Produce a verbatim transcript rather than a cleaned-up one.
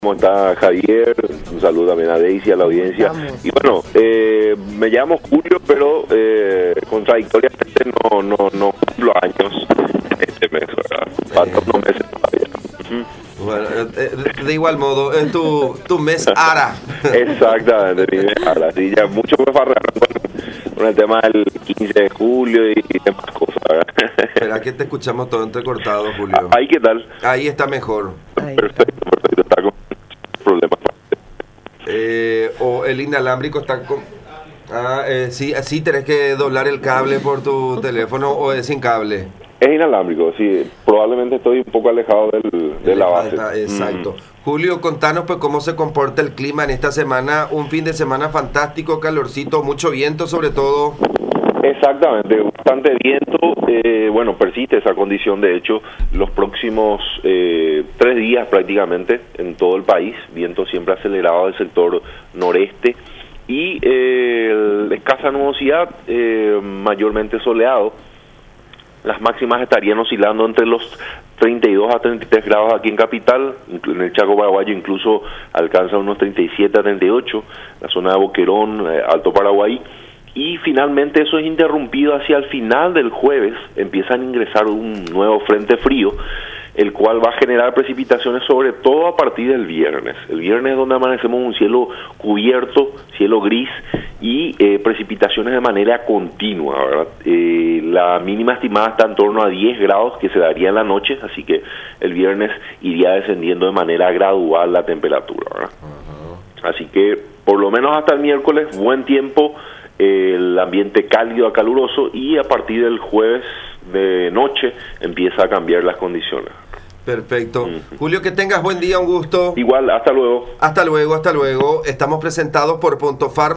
¿Cómo está Javier? Un saludo también a Daisy, a la audiencia. Y bueno, eh, me llamo Julio, pero eh, contradictoriamente no, no, no cumplo años este mes, ¿verdad? Faltan unos meses todavía. Bueno, de, de igual modo, es tu, tu mes Ara. Exactamente, mi mes Ara. Sí, ya mucho me farraron con, con el tema del quince de julio y demás cosas, ¿verdad? Espera que te escuchamos todo entrecortado, Julio. Ahí, ¿qué tal? Ahí está mejor. Ahí perfecto, está. perfecto. Está con problemas. Eh, o el inalámbrico está con... Ah, eh, sí, sí, tenés que doblar el cable por tu teléfono o es sin cable. Es inalámbrico, sí. Probablemente estoy un poco alejado del, de la base. Falta, exacto. Mm. Julio, contanos pues cómo se comporta el clima en esta semana. Un fin de semana fantástico, calorcito, mucho viento sobre todo. Exactamente, bastante viento. Eh, bueno, persiste esa condición, de hecho, los próximos eh, tres días prácticamente en todo el país. Viento siempre acelerado del sector noreste. Y eh, escasa nubosidad, eh, mayormente soleado. Las máximas estarían oscilando entre los treinta y dos a treinta y tres grados aquí en Capital, en el Chaco Paraguayo incluso alcanza unos treinta y siete a treinta y ocho, la zona de Boquerón, eh, Alto Paraguay, y finalmente eso es interrumpido hacia el final del jueves, empiezan a ingresar un nuevo frente frío, el cual va a generar precipitaciones sobre todo a partir del viernes. El viernes es donde amanecemos un cielo cubierto, cielo gris y eh, precipitaciones de manera continua, ¿verdad? Eh, la mínima estimada está en torno a diez grados que se daría en la noche, así que el viernes iría descendiendo de manera gradual la temperatura, ¿verdad? Uh-huh. Así que por lo menos hasta el miércoles, buen tiempo, eh, el ambiente cálido a caluroso y a partir del jueves de noche empieza a cambiar las condiciones. Perfecto. Uh-huh. Julio, que tengas buen día, un gusto. Igual, hasta luego. Hasta luego, hasta luego. Estamos presentados por Punto Farm.